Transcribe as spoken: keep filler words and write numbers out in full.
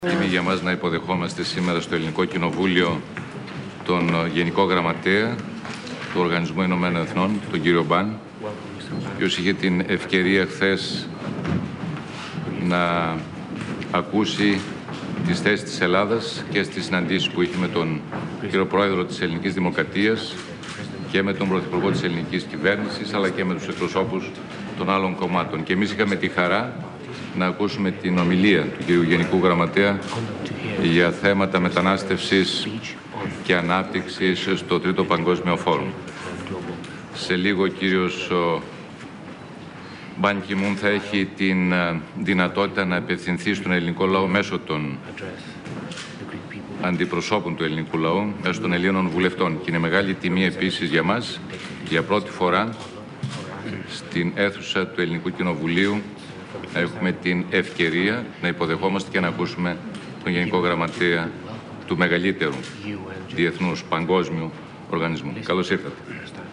Είναι για μας να υποδεχόμαστε σήμερα στο Ελληνικό Κοινοβούλιο τον Γενικό Γραμματέα του Οργανισμού Ηνωμένων Εθνών, τον κύριο Μπαν, ο οποίος είχε την ευκαιρία χθες να ακούσει τις θέσεις της Ελλάδας και στις συναντήσεις που είχε με τον κύριο Πρόεδρο της Ελληνικής Δημοκρατίας και με τον Πρωθυπουργό της Ελληνικής Κυβέρνησης, αλλά και με τους εκπροσώπους των άλλων κομμάτων. Και εμείς είχαμε τη χαρά να ακούσουμε την ομιλία του κύριου Γενικού Γραμματέα για θέματα μετανάστευσης και ανάπτυξης στο Τρίτο Παγκόσμιο Φόρουμ. Σε λίγο ο κύριος Μπαν Κι Μουν θα έχει την δυνατότητα να απευθυνθεί στον ελληνικό λαό μέσω των αντιπροσώπων του ελληνικού λαού, μέσω των Ελλήνων βουλευτών. Και είναι μεγάλη τιμή επίσης για μας, για πρώτη φορά στην αίθουσα του Ελληνικού Κοινοβουλίου, να έχουμε την ευκαιρία να υποδεχόμαστε και να ακούσουμε τον Γενικό Γραμματέα του μεγαλύτερου διεθνούς παγκόσμιου οργανισμού. Καλώς ήρθατε.